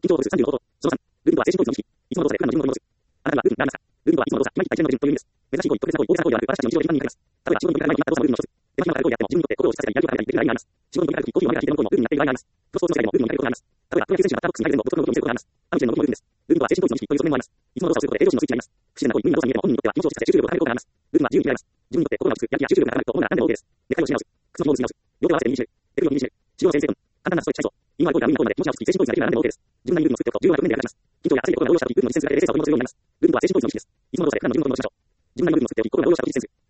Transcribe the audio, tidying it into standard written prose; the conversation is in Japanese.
緊張度数35ほど。その3、ルーティンとは精神統一の意識。いつもの動作で普段の自分の動きを戻す。あなたにはルーティンがありますか？ルーティンとは、いつもの動作、今言った一連のルーティンという意味です。珍しい行為、特別な行為、大げさな行為ではなく、私たちの日常的な任務になります。例えば、仕事に行かない前に決まった動作のルーティンの一つ。手間暇かかる行為であっても、自分にとって心を落ち着かせたり、やる気を高めたりできる場合があります。仕事に行かないとき、コーヒーを飲めない日でも、ルーティンになっている場合があります。プロスポーツの世界でもルーティンになっていることがあります。例えば、プロ野球選手がバッターボックスに入るでも、独特の動きを見せることがあります。ある意味での目標にすることがあります。いつもの動作をすることで、栄養士の数値によって、いつもの動作をすることがあります。不自然な行為、無意味な動作に見えても、本人にとっては気持ちを落ち着かせ、集中力を高めることがあります。ルーティンは自由に決められます。自分にとって心が落ち着く、やる気や集中力が高まると思うなら何でも OK です。寝かしをし直す。靴の紐を結び直す。両手を合わせて右にひねる。手首を右にひねる。主要の先生分。簡単なストレッチ体操。意味のある行為から無意味な行為まで気持ちが落ち着き、精神統一ができるなら何でも OK です。自分なりにルーティンを作っておくと、重要な局面で役立ちます。緊張や熱い心が動揺したとき、ルーティンの実践するだけで冷静さを取り戻せるようになります。ルーティンとは精神統一の意識です。いつもの動作で普段の自分の動きをしましょう。自分なりのルーティンを作っておき、心が動揺したとき実践する。